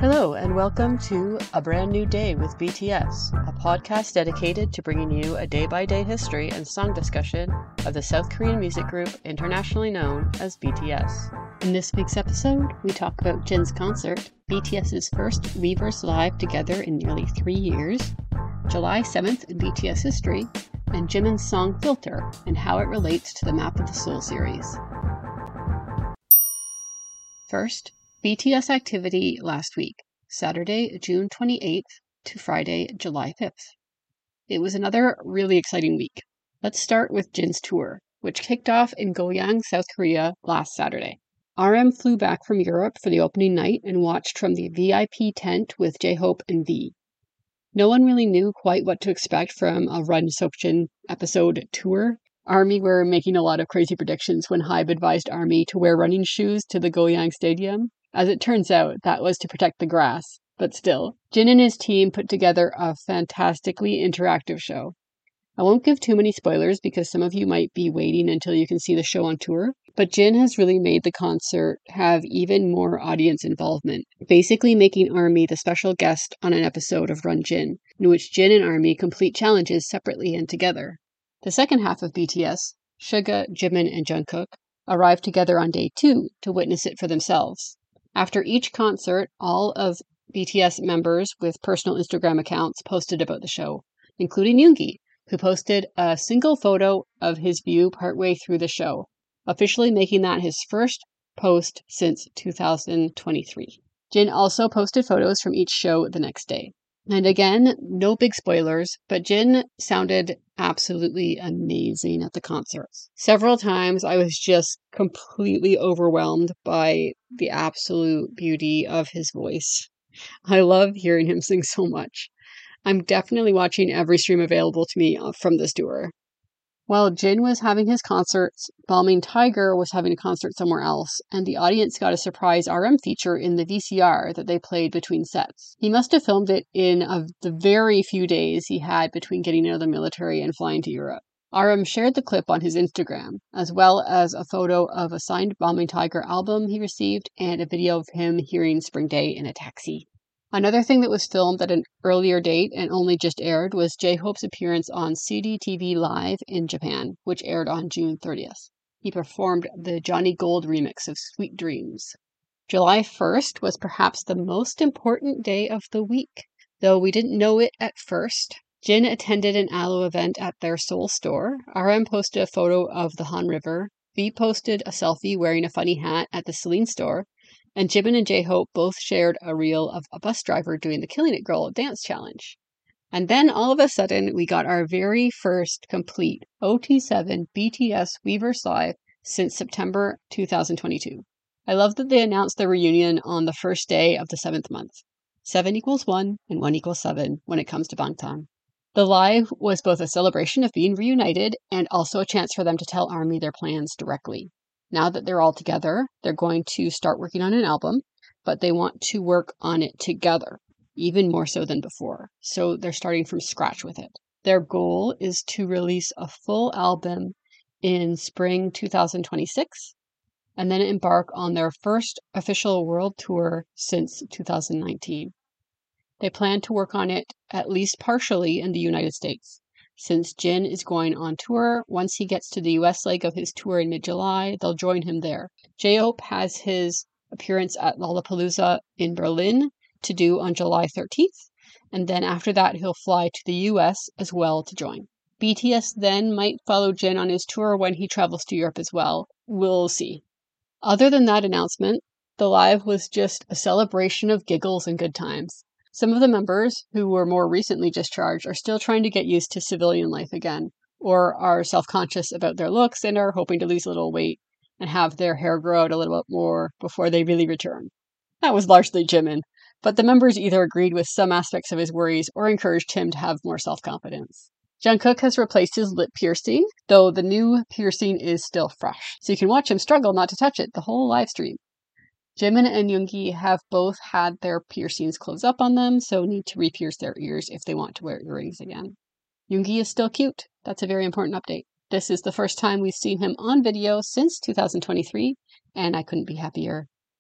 Hello and welcome to A Brand New Day with BTS, a podcast dedicated to bringing you a day-by-day history and song discussion of the South Korean music group internationally known as BTS. In this week's episode, we talk about Jin's concert, BTS's first Weverse Live together in nearly 3 years, July 7th in BTS history, and Jimin's song Filter and how it relates to the Map of the Soul series. First, BTS activity last week, Saturday, June 28th to Friday, July 5th. It was another really exciting week. Let's start with Jin's tour, which kicked off in Goyang, South Korea last Saturday. RM flew back from Europe for the opening night and watched from the VIP tent with J-Hope and V. No one really knew quite what to expect from a Run Seokjin episode tour. ARMY were making a lot of crazy predictions when HYBE advised ARMY to wear running shoes to the Goyang Stadium. As it turns out, that was to protect the grass. But still, Jin and his team put together a fantastically interactive show. I won't give too many spoilers because some of you might be waiting until you can see the show on tour, but Jin has really made the concert have even more audience involvement, basically making ARMY the special guest on an episode of Run Jin, in which Jin and ARMY complete challenges separately and together. The second half of BTS, Suga, Jimin, and Jungkook, arrived together on day 2 to witness it for themselves. After each concert, all of BTS members with personal Instagram accounts posted about the show, including Yoongi, who posted a single photo of his view partway through the show, officially making that his first post since 2023. Jin also posted photos from each show the next day. And again, no big spoilers, but Jin sounded absolutely amazing at the concerts. Several times I was just completely overwhelmed by the absolute beauty of his voice. I love hearing him sing so much. I'm definitely watching every stream available to me from this tour. While Jin was having his concerts, Balmain Tiger was having a concert somewhere else, and the audience got a surprise RM feature in the VCR that they played between sets. He must have filmed it in the very few days he had between getting out of the military and flying to Europe. RM shared the clip on his Instagram, as well as a photo of a signed Balmain Tiger album he received and a video of him hearing Spring Day in a taxi. Another thing that was filmed at an earlier date and only just aired was J-Hope's appearance on CDTV Live in Japan, which aired on June 30th. He performed the Johnny Gold remix of Sweet Dreams. July 1st was perhaps the most important day of the week, though we didn't know it at first. Jin attended an Aloe event at their Seoul store. RM posted a photo of the Han River. V posted a selfie wearing a funny hat at the Celine store. And Jimin and J-Hope both shared a reel of a bus driver doing the Killing It Girl dance challenge. And then all of a sudden, we got our very first complete OT7 BTS Weverse Live since September 2022. I love that they announced their reunion on the first day of the 7th month. 7 equals 1 and 1 equals 7 when it comes to Bangtan. The live was both a celebration of being reunited and also a chance for them to tell ARMY their plans directly. Now that they're all together, they're going to start working on an album, but they want to work on it together, even more so than before. So they're starting from scratch with it. Their goal is to release a full album in spring 2026, and then embark on their first official world tour since 2019. They plan to work on it at least partially in the United States. Since Jin is going on tour, once he gets to the US leg of his tour in mid-July, they'll join him there. J-Hope has his appearance at Lollapalooza in Berlin to do on July 13th, and then after that he'll fly to the US as well to join. BTS then might follow Jin on his tour when he travels to Europe as well. We'll see. Other than that announcement, the live was just a celebration of giggles and good times. Some of the members, who were more recently discharged, are still trying to get used to civilian life again, or are self-conscious about their looks and are hoping to lose a little weight and have their hair grow out a little bit more before they really return. That was largely Jimin, but the members either agreed with some aspects of his worries or encouraged him to have more self-confidence. Jungkook has replaced his lip piercing, though the new piercing is still fresh, so you can watch him struggle not to touch it the whole live stream. Jimin and Yoongi have both had their piercings close up on them, so need to re-pierce their ears if they want to wear earrings again. Yoongi is still cute. That's a very important update. This is the first time we've seen him on video since 2023, and I couldn't be happier.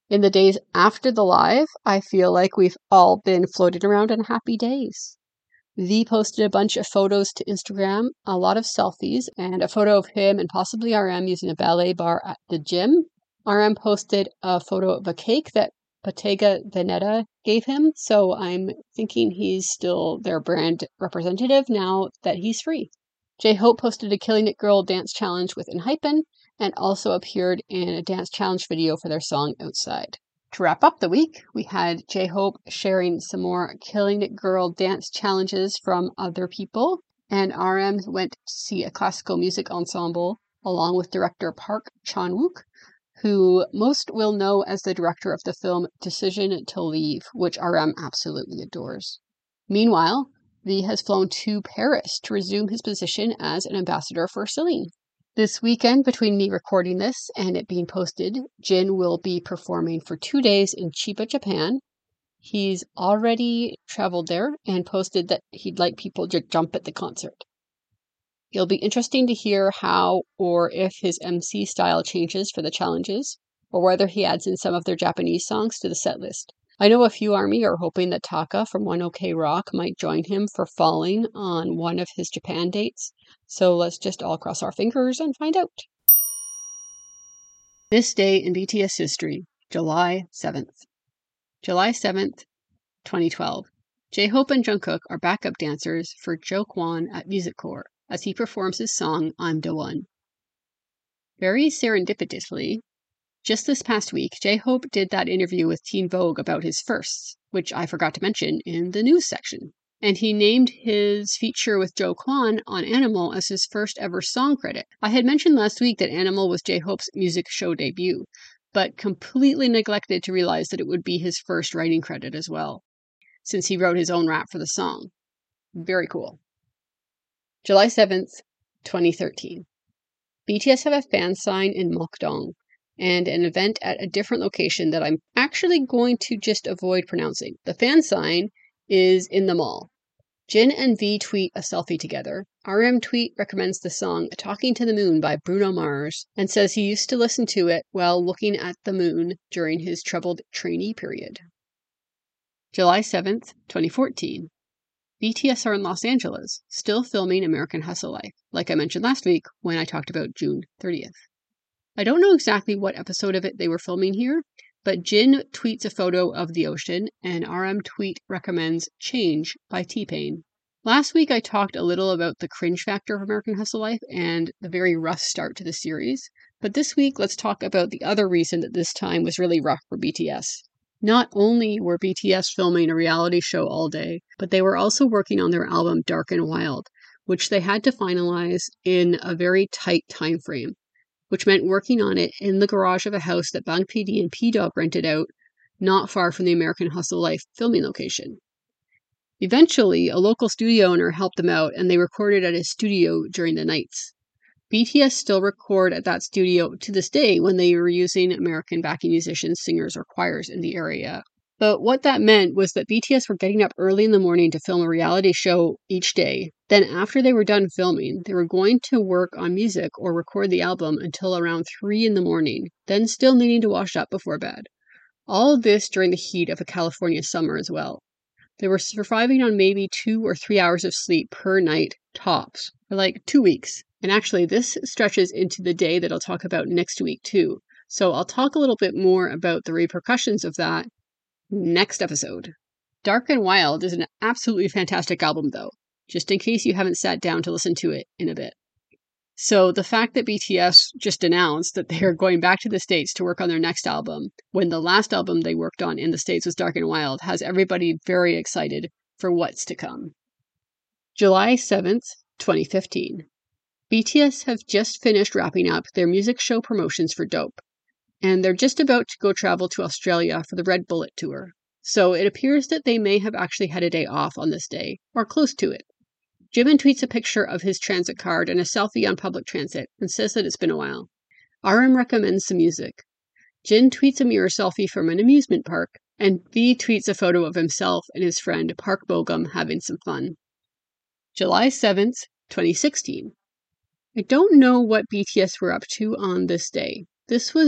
In the days after the live, I feel like we've all been floating around in happy days. V posted a bunch of photos to Instagram, a lot of selfies, and a photo of him and possibly RM using a ballet bar at the gym. RM posted a photo of a cake that Bottega Veneta gave him, so I'm thinking he's still their brand representative now that he's free. J-Hope posted a Killing It Girl dance challenge with Enhypen and also appeared in a dance challenge video for their song Outside. To wrap up the week, we had J-Hope sharing some more Killing It Girl dance challenges from other people, and RM went to see a classical music ensemble along with director Park Chan-wook, who most will know as the director of the film Decision to Leave, which RM absolutely adores. Meanwhile, V has flown to Paris to resume his position as an ambassador for Celine. This weekend, between me recording this and it being posted, Jin will be performing for 2 days in Chiba, Japan. He's already traveled there and posted that he'd like people to jump at the concert. It'll be interesting to hear how or if his MC style changes for the challenges, or whether he adds in some of their Japanese songs to the set list. I know a few ARMY are hoping that Taka from 1OK Rock might join him for Falling on one of his Japan dates, so let's just all cross our fingers and find out. This day in BTS history, July 7th. July 7th, 2012. J-Hope and Jungkook are backup dancers for Jo Kwon at Music Core as he performs his song I'm the One. Very serendipitously, just this past week, J-Hope did that interview with Teen Vogue about his firsts, which I forgot to mention in the news section. And he named his feature with Jo Kwon on Animal as his first ever song credit. I had mentioned last week that Animal was J-Hope's music show debut, but completely neglected to realize that it would be his first writing credit as well, since he wrote his own rap for the song. Very cool. July 7th, 2013. BTS have a fan sign in Mokdong and an event at a different location that I'm actually going to just avoid pronouncing. The fan sign is in the mall. Jin and V tweet a selfie together. RM tweet recommends the song Talking to the Moon by Bruno Mars and says he used to listen to it while looking at the moon during his troubled trainee period. July 7th, 2014. BTS are in Los Angeles, still filming American Hustle Life, like I mentioned last week when I talked about June 30th. I don't know exactly what episode of it they were filming here, but Jin tweets a photo of the ocean, and RM tweet recommends Change by T-Pain. Last week I talked a little about the cringe factor of American Hustle Life and the very rough start to the series, but this week let's talk about the other reason that this time was really rough for BTS. Not only were BTS filming a reality show all day, but they were also working on their album Dark and Wild, which they had to finalize in a very tight time frame, which meant working on it in the garage of a house that Bang PD and P-Dog rented out, not far from the American Hustle Life filming location. Eventually, a local studio owner helped them out, and they recorded at his studio during the nights. BTS still record at that studio to this day when they were using American backing musicians, singers, or choirs in the area. But what that meant was that BTS were getting up early in the morning to film a reality show each day. Then after they were done filming, they were going to work on music or record the album until around 3 in the morning, then still needing to wash up before bed. All of this during the heat of a California summer as well. They were surviving on maybe 2 or 3 hours of sleep per night, tops, for like 2 weeks. And actually, this stretches into the day that I'll talk about next week too. So I'll talk a little bit more about the repercussions of that next episode. Dark and Wild is an absolutely fantastic album though, just in case you haven't sat down to listen to it in a bit. So the fact that BTS just announced that they're going back to the States to work on their next album, when the last album they worked on in the States was Dark and Wild, has everybody very excited for what's to come. July 7th, 2015. BTS have just finished wrapping up their music show promotions for Dope, and they're just about to go travel to Australia for the Red Bullet tour. So it appears that they may have actually had a day off on this day, or close to it. Jimin tweets a picture of his transit card and a selfie on public transit and says that it's been a while. RM recommends some music. Jin tweets a mirror selfie from an amusement park, and V tweets a photo of himself and his friend Park Bogum having some fun. July 7th, 2016. I don't know what BTS were up to on this day. This was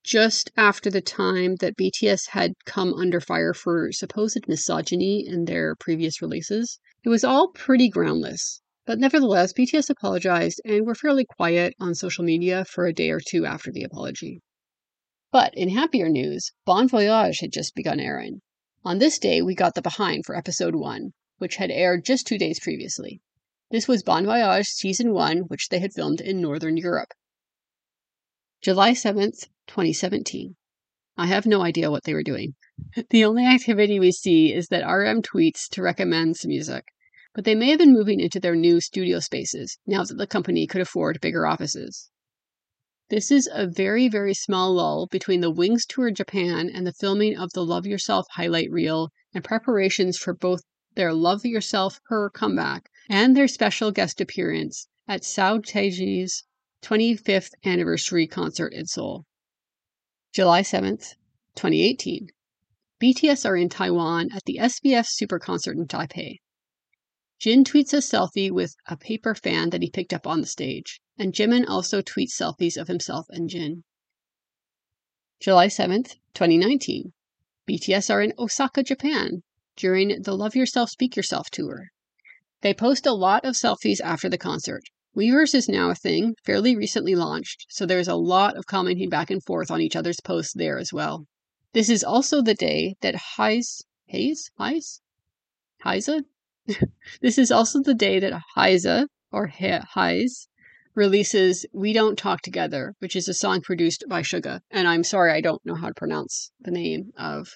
just after the time that BTS had come under fire for supposed misogyny in their previous releases. It was all pretty groundless. But nevertheless, BTS apologized and were fairly quiet on social media for a day or two after the apology. But in happier news, Bon Voyage had just begun airing. On this day, we got the behind for episode 1, which had aired just 2 days previously. This was Bon Voyage Season 1, which they had filmed in Northern Europe. July 7th, 2017. I have no idea what they were doing. The only activity we see is that RM tweets to recommend some music, but they may have been moving into their new studio spaces now that the company could afford bigger offices. This is a very, very small lull between the Wings Tour Japan and the filming of the Love Yourself highlight reel and preparations for both their Love Yourself Her comeback and their special guest appearance at Sao Taeji's 25th anniversary concert in Seoul. July 7th, 2018. BTS are in Taiwan at the SBF Super Concert in Taipei. Jin tweets a selfie with a paper fan that he picked up on the stage, and Jimin also tweets selfies of himself and Jin. July 7th, 2019. BTS are in Osaka, Japan, during the Love Yourself, Speak Yourself tour. They post a lot of selfies after the concert. Weverse is now a thing, fairly recently launched, so there's a lot of commenting back and forth on each other's posts there as well. This is also the day that Hyze? This is also the day that Hyze releases We Don't Talk Together, which is a song produced by Suga. And I'm sorry, I don't know how to pronounce the name of,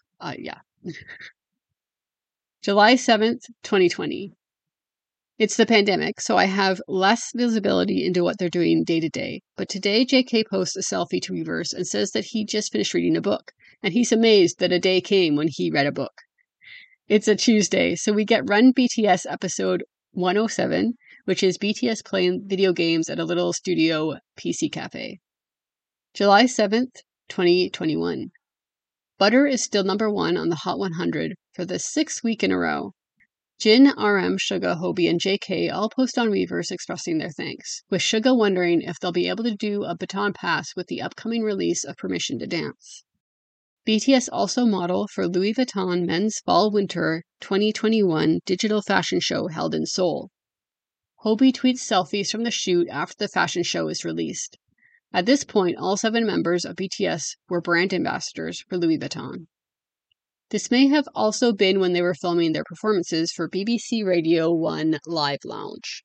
July 7th, 2020. It's the pandemic, so I have less visibility into what they're doing day to day. But today, JK posts a selfie to Weverse and says that he just finished reading a book, and he's amazed that a day came when he read a book. It's a Tuesday, so we get Run BTS episode 107, which is BTS playing video games at a little studio PC cafe. July 7th, 2021. Butter is still number 1 on the Hot 100 for the 6th week in a row. Jin, RM, Suga, Hobie, and JK all post on Weverse expressing their thanks, with Suga wondering if they'll be able to do a baton pass with the upcoming release of Permission to Dance. BTS also model for Louis Vuitton Men's Fall-Winter 2021 digital fashion show held in Seoul. Hobie tweets selfies from the shoot after the fashion show is released. At this point, all 7 members of BTS were brand ambassadors for Louis Vuitton. This may have also been when they were filming their performances for BBC Radio 1 Live Lounge.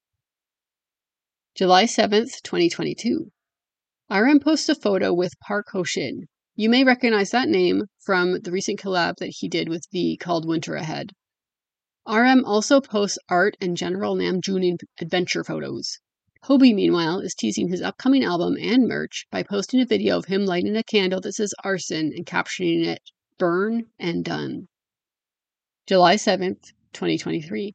July 7th, 2022. RM posts a photo with Park Ho-shin. You may recognize that name from the recent collab that he did with V called Winter Ahead. RM also posts art and general Namjoon adventure photos. Hobie, meanwhile, is teasing his upcoming album and merch by posting a video of him lighting a candle that says arson and captioning it, Burn and Done. July 7th, 2023.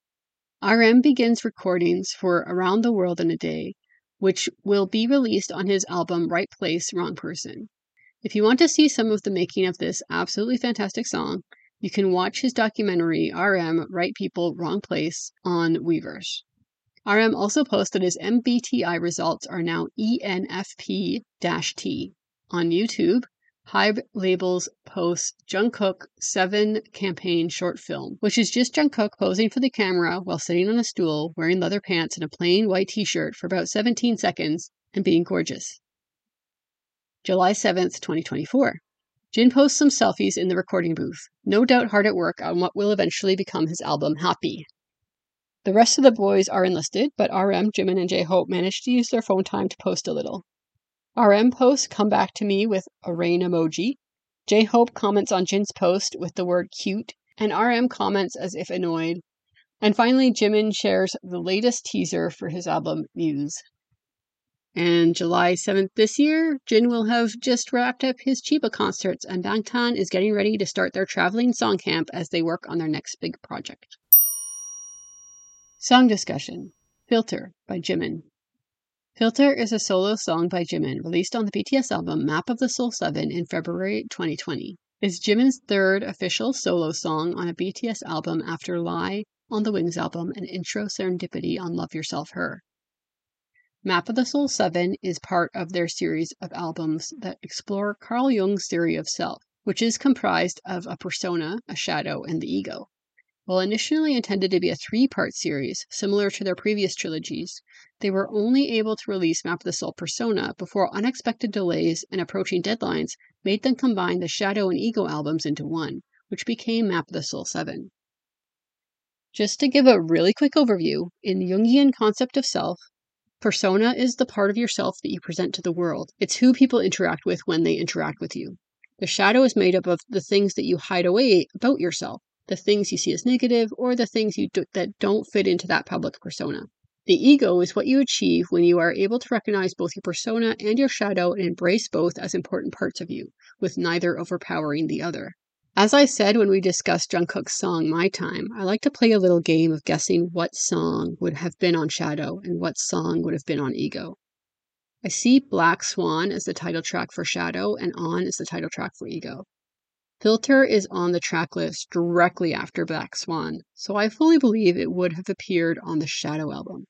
RM begins recordings for Around the World in a Day, which will be released on his album Right Place, Wrong Person. If you want to see some of the making of this absolutely fantastic song, you can watch his documentary RM Right People, Wrong Place on Weverse. RM also posted his MBTI results are now ENFP-T. On YouTube, Hybe Labels posts Jungkook 7 campaign short film, which is just Jungkook posing for the camera while sitting on a stool, wearing leather pants and a plain white t-shirt for about 17 seconds and being gorgeous. July 7th, 2024. Jin posts some selfies in the recording booth, no doubt hard at work on what will eventually become his album Happy. The rest of the boys are enlisted, but RM, Jimin, and J-Hope managed to use their phone time to post a little. RM posts Come Back to Me with a rain emoji. J-Hope comments on Jin's post with the word cute, and RM comments as if annoyed. And finally, Jimin shares the latest teaser for his album Muse. And July 7th this year, Jin will have just wrapped up his Chiba concerts, and Bangtan is getting ready to start their traveling song camp as they work on their next big project. Song discussion. Filter by Jimin. Filter is a solo song by Jimin released on the BTS album Map of the Soul 7 in February 2020. It's Jimin's 3rd official solo song on a BTS album after Lie on the Wings album and Intro Serendipity on Love Yourself Her. Map of the Soul 7 is part of their series of albums that explore Carl Jung's theory of self, which is comprised of a persona, a shadow, and the ego. While initially intended to be a 3-part series, similar to their previous trilogies, they were only able to release Map of the Soul Persona before unexpected delays and approaching deadlines made them combine the Shadow and Ego albums into one, which became Map of the Soul 7. Just to give a really quick overview, in the Jungian concept of self, persona is the part of yourself that you present to the world. It's who people interact with when they interact with you. The shadow is made up of the things that you hide away about yourself, the things you see as negative, or the things that don't fit into that public persona. The ego is what you achieve when you are able to recognize both your persona and your shadow and embrace both as important parts of you, with neither overpowering the other. As I said when we discussed Jungkook's song My Time, I like to play a little game of guessing what song would have been on Shadow and what song would have been on Ego. I see Black Swan as the title track for Shadow and On as the title track for Ego. Filter is on the track list directly after Black Swan, so I fully believe it would have appeared on the Shadow album.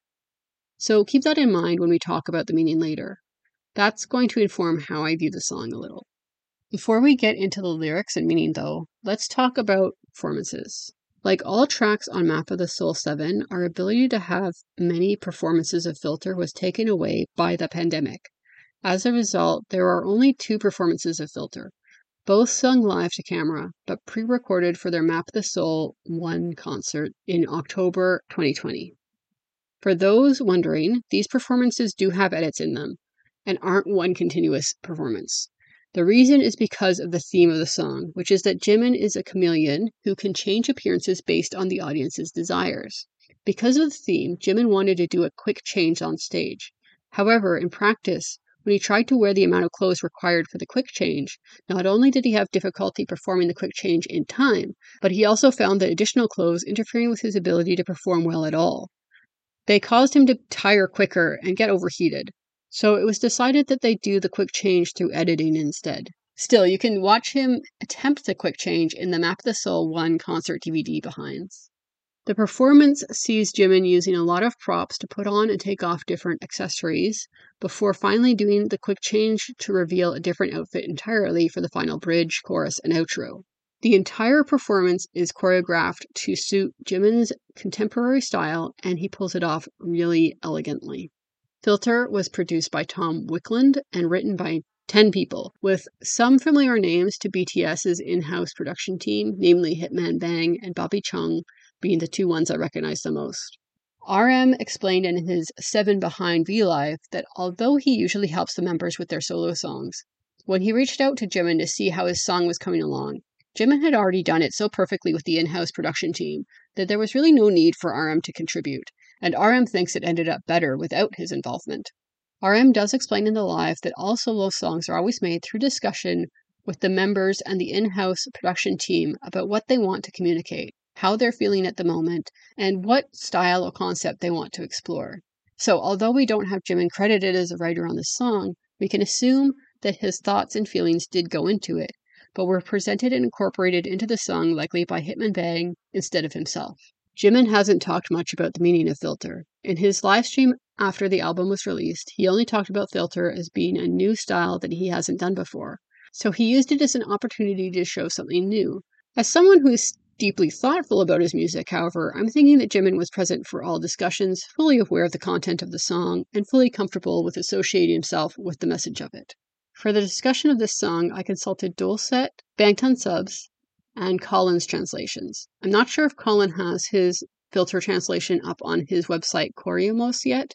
So keep that in mind when we talk about the meaning later. That's going to inform how I view the song a little. Before we get into the lyrics and meaning, though, let's talk about performances. Like all tracks on Map of the Soul 7, our ability to have many performances of Filter was taken away by the pandemic. As a result, there are only 2 performances of Filter, both sung live to camera, but pre-recorded for their Map of the Soul 1 concert in October 2020. For those wondering, these performances do have edits in them, and aren't one continuous performance. The reason is because of the theme of the song, which is that Jimin is a chameleon who can change appearances based on the audience's desires. Because of the theme, Jimin wanted to do a quick change on stage. However, in practice, when he tried to wear the amount of clothes required for the quick change, not only did he have difficulty performing the quick change in time, but he also found the additional clothes interfering with his ability to perform well at all. They caused him to tire quicker and get overheated. So it was decided that they do the quick change through editing instead. Still, you can watch him attempt the quick change in the Map of the Soul 1 concert DVD behinds. The performance sees Jimin using a lot of props to put on and take off different accessories before finally doing the quick change to reveal a different outfit entirely for the final bridge, chorus, and outro. The entire performance is choreographed to suit Jimin's contemporary style, and he pulls it off really elegantly. Filter was produced by Tom Wickland and written by 10 people, with some familiar names to BTS's in-house production team, namely Hitman Bang and Bobby Chung being the 2 ones I recognize the most. RM explained in his 7 Behind V-Live that although he usually helps the members with their solo songs, when he reached out to Jimin to see how his song was coming along, Jimin had already done it so perfectly with the in-house production team that there was really no need for RM to contribute, and RM thinks it ended up better without his involvement. RM does explain in the live that all solo songs are always made through discussion with the members and the in-house production team about what they want to communicate, how they're feeling at the moment, and what style or concept they want to explore. So although we don't have Jimin credited as a writer on this song, we can assume that his thoughts and feelings did go into it, but were presented and incorporated into the song likely by Hitman Bang instead of himself. Jimin hasn't talked much about the meaning of Filter. In his live stream after the album was released, he only talked about Filter as being a new style that he hasn't done before, so he used it as an opportunity to show something new. As someone who is deeply thoughtful about his music, however, I'm thinking that Jimin was present for all discussions, fully aware of the content of the song, and fully comfortable with associating himself with the message of it. For the discussion of this song, I consulted Dulcet, Bangtan Subs, and Colin's translations. I'm not sure if Colin has his Filter translation up on his website Choreomos yet,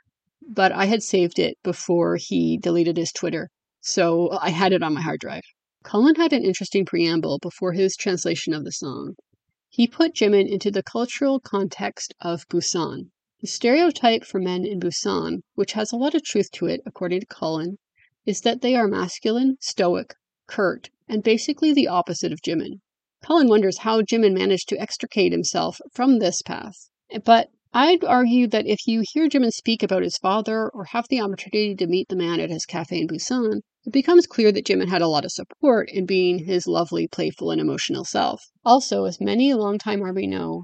but I had saved it before he deleted his Twitter, so I had it on my hard drive. Colin had an interesting preamble before his translation of the song. He put Jimin into the cultural context of Busan. The stereotype for men in Busan, which has a lot of truth to it according to Colin, is that they are masculine, stoic, curt, and basically the opposite of Jimin. Colin wonders how Jimin managed to extricate himself from this path. But I'd argue that if you hear Jimin speak about his father or have the opportunity to meet the man at his cafe in Busan, it becomes clear that Jimin had a lot of support in being his lovely, playful, and emotional self. Also, as many longtime ARMY know,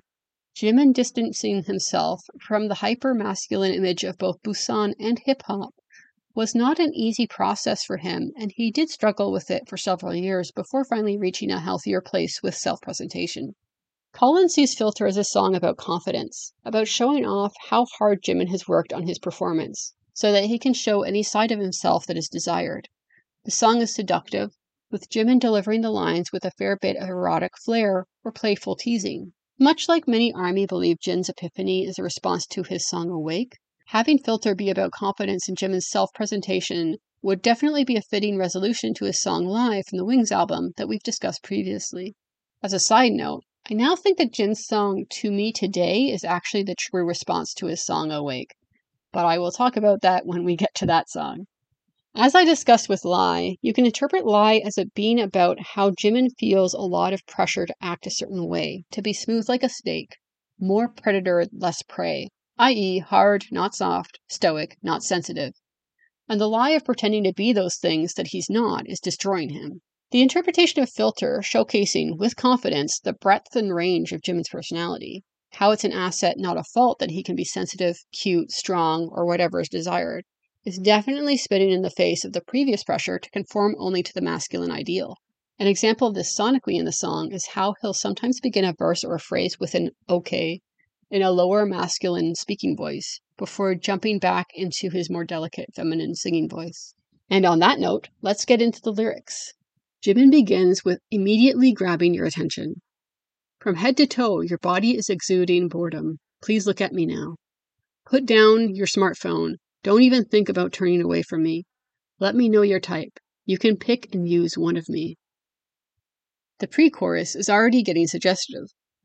Jimin distancing himself from the hyper-masculine image of both Busan and hip-hop was not an easy process for him, and he did struggle with it for several years before finally reaching a healthier place with self-presentation. Colin sees Filter as a song about confidence, about showing off how hard Jimin has worked on his performance, so that he can show any side of himself that is desired. The song is seductive, with Jimin delivering the lines with a fair bit of erotic flair or playful teasing. Much like many ARMY believe Jin's epiphany is a response to his song Awake, having Filter be about confidence in Jimin's self-presentation would definitely be a fitting resolution to his song Live from the Wings album that we've discussed previously. As a side note, I now think that Jin's song To Me Today is actually the true response to his song Awake, but I will talk about that when we get to that song. As I discussed with Lie, you can interpret Lie as it being about how Jimin feels a lot of pressure to act a certain way, to be smooth like a snake, more predator, less prey, i.e. hard, not soft, stoic, not sensitive. And the lie of pretending to be those things that he's not is destroying him. The interpretation of Filter showcasing, with confidence, the breadth and range of Jimin's personality, how it's an asset, not a fault, that he can be sensitive, cute, strong, or whatever is desired, is definitely spitting in the face of the previous pressure to conform only to the masculine ideal. An example of this sonically in the song is how he'll sometimes begin a verse or a phrase with an okay in a lower masculine speaking voice, before jumping back into his more delicate feminine singing voice. And on that note, let's get into the lyrics. Jimin begins with immediately grabbing your attention. From head to toe, your body is exuding boredom. Please look at me now. Put down your smartphone. Don't even think about turning away from me. Let me know your type. You can pick and use one of me. The pre-chorus is already getting suggestive.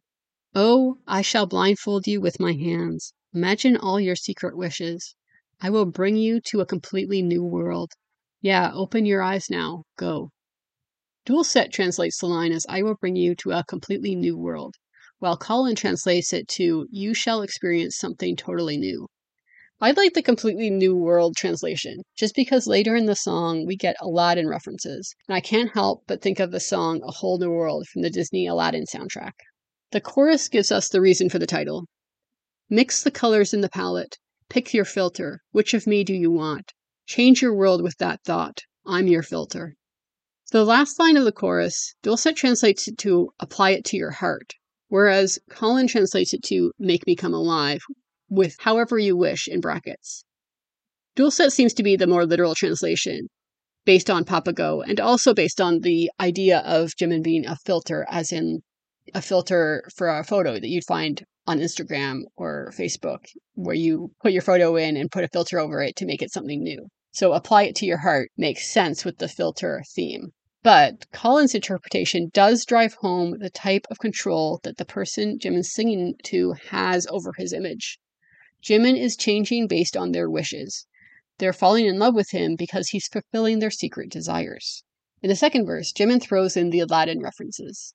Oh, I shall blindfold you with my hands. Imagine all your secret wishes. I will bring you to a completely new world. Yeah, open your eyes now. Go. Dulcet translates the line as I will bring you to a completely new world, while Colin translates it to you shall experience something totally new. I like the completely new world translation, just because later in the song we get Aladdin references, and I can't help but think of the song A Whole New World from the Disney Aladdin soundtrack. The chorus gives us the reason for the title. Mix the colors in the palette. Pick your filter. Which of me do you want? Change your world with that thought. I'm your filter. The last line of the chorus, Dulcet translates it to apply it to your heart, whereas Colin translates it to make me come alive, with however you wish in brackets. Dulcet seems to be the more literal translation, based on Papago, and also based on the idea of Jimin being a filter, as in a filter for a photo that you'd find on Instagram or Facebook, where you put your photo in and put a filter over it to make it something new. So apply it to your heart makes sense with the filter theme. But Colin's interpretation does drive home the type of control that the person Jimin's singing to has over his image. Jimin is changing based on their wishes. They're falling in love with him because he's fulfilling their secret desires. In the second verse, Jimin throws in the Aladdin references.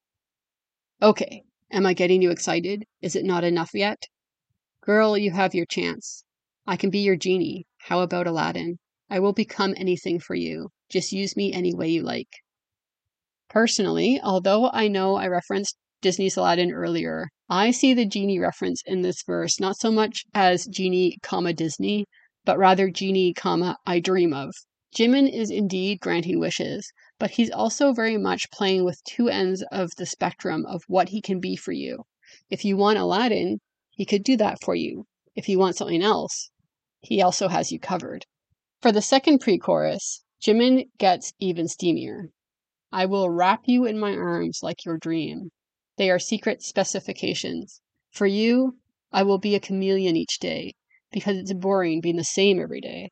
Okay, am I getting you excited? Is it not enough yet? Girl, you have your chance. I can be your genie. How about Aladdin? I will become anything for you. Just use me any way you like. Personally, although I know I referenced Disney's Aladdin earlier, I see the genie reference in this verse not so much as genie, Disney, but rather genie, I dream of. Jimin is indeed granting wishes, but he's also very much playing with two ends of the spectrum of what he can be for you. If you want Aladdin, he could do that for you. If you want something else, he also has you covered. For the second pre-chorus, Jimin gets even steamier. I will wrap you in my arms like your dream. They are secret specifications. For you, I will be a chameleon each day, because it's boring being the same every day.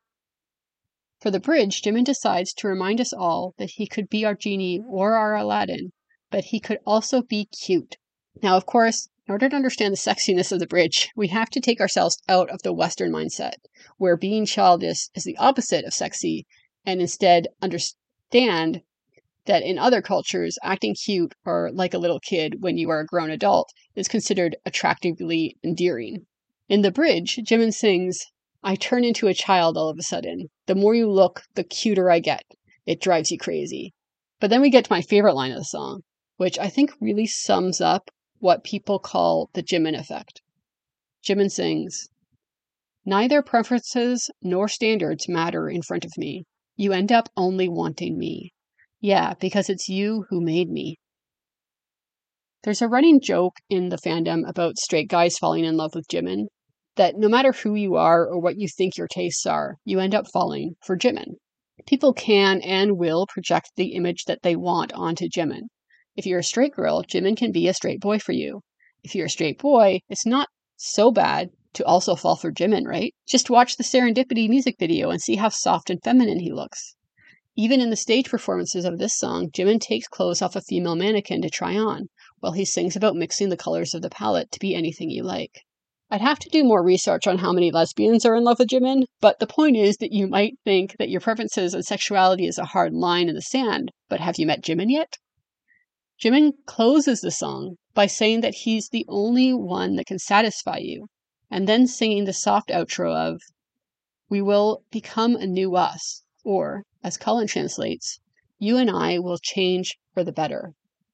For the bridge, Jimin decides to remind us all that he could be our genie or our Aladdin, but he could also be cute. Now, of course, in order to understand the sexiness of the bridge, we have to take ourselves out of the Western mindset, where being childish is the opposite of sexy, and instead understand that in other cultures, acting cute or like a little kid when you are a grown adult is considered attractively endearing. In the bridge, Jimin sings, I turn into a child all of a sudden. The more you look, the cuter I get. It drives you crazy. But then we get to my favorite line of the song, which I think really sums up what people call the Jimin effect. Jimin sings, "Neither preferences nor standards matter in front of me. You end up only wanting me. Yeah, because it's you who made me." There's a running joke in the fandom about straight guys falling in love with Jimin, that no matter who you are or what you think your tastes are, you end up falling for Jimin. People can and will project the image that they want onto Jimin. If you're a straight girl, Jimin can be a straight boy for you. If you're a straight boy, it's not so bad to also fall for Jimin, right? Just watch the Serendipity music video and see how soft and feminine he looks. Even in the stage performances of this song, Jimin takes clothes off a female mannequin to try on, while he sings about mixing the colors of the palette to be anything you like. I'd have to do more research on how many lesbians are in love with Jimin, but the point is that you might think that your preferences and sexuality is a hard line in the sand, but have you met Jimin yet? Jimin closes the song by saying that he's the only one that can satisfy you, and then singing the soft outro of, "We will become a new us," or, as Cullen translates, "You and I will change for the better."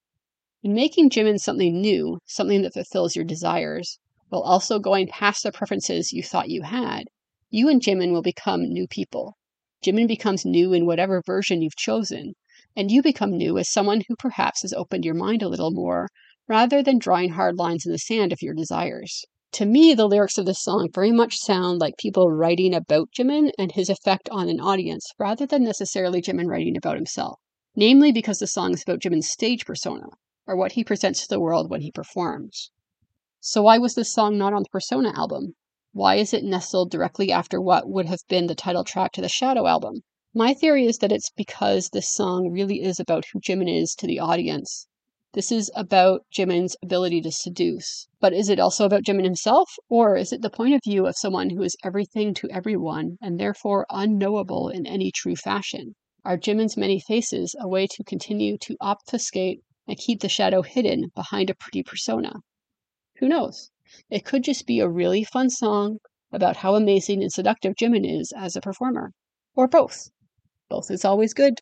In making Jimin something new, something that fulfills your desires, while also going past the preferences you thought you had, you and Jimin will become new people. Jimin becomes new in whatever version you've chosen, and you become new as someone who perhaps has opened your mind a little more, rather than drawing hard lines in the sand of your desires. To me, the lyrics of this song very much sound like people writing about Jimin and his effect on an audience, rather than necessarily Jimin writing about himself. Namely because the song is about Jimin's stage persona, or what he presents to the world when he performs. So why was this song not on the Persona album? Why is it nestled directly after what would have been the title track to the Shadow album? My theory is that it's because this song really is about who Jimin is to the audience. This is about Jimin's ability to seduce. But is it also about Jimin himself? Or is it the point of view of someone who is everything to everyone and therefore unknowable in any true fashion? Are Jimin's many faces a way to continue to obfuscate and keep the shadow hidden behind a pretty persona? Who knows? It could just be a really fun song about how amazing and seductive Jimin is as a performer. Or both. Both is always good.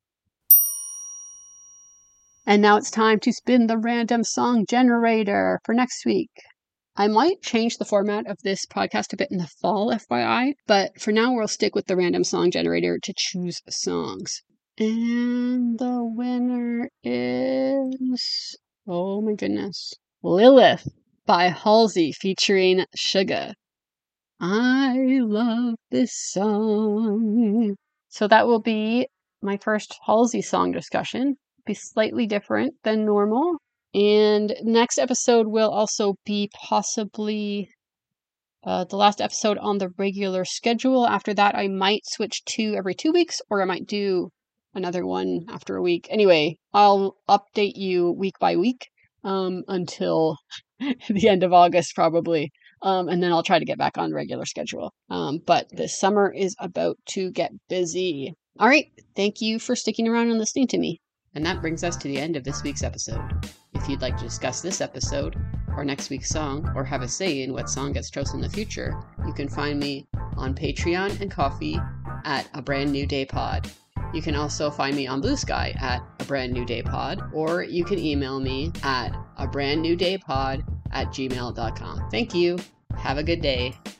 And now it's time to spin the random song generator for next week. I might change the format of this podcast a bit in the fall, FYI, but for now we'll stick with the random song generator to choose songs. And the winner is, oh my goodness, Lilith by Halsey featuring Suga. I love this song. So that will be my first Halsey song discussion. Be slightly different than normal. And next episode will also be possibly the last episode on the regular schedule. After that, I might switch to every 2 weeks, or I might do another one after a week. Anyway, I'll update you week by week until the end of August, probably. And then I'll try to get back on the regular schedule. But this summer is about to get busy. All right. Thank you for sticking around and listening to me. And that brings us to the end of this week's episode. If you'd like to discuss this episode, or next week's song, or have a say in what song gets chosen in the future, you can find me on Patreon and Ko-fi at A Brand New Day Pod. You can also find me on Blue Sky at A Brand New Day Pod, or you can email me at abrandnewdaypod@gmail.com. Thank you. Have a good day.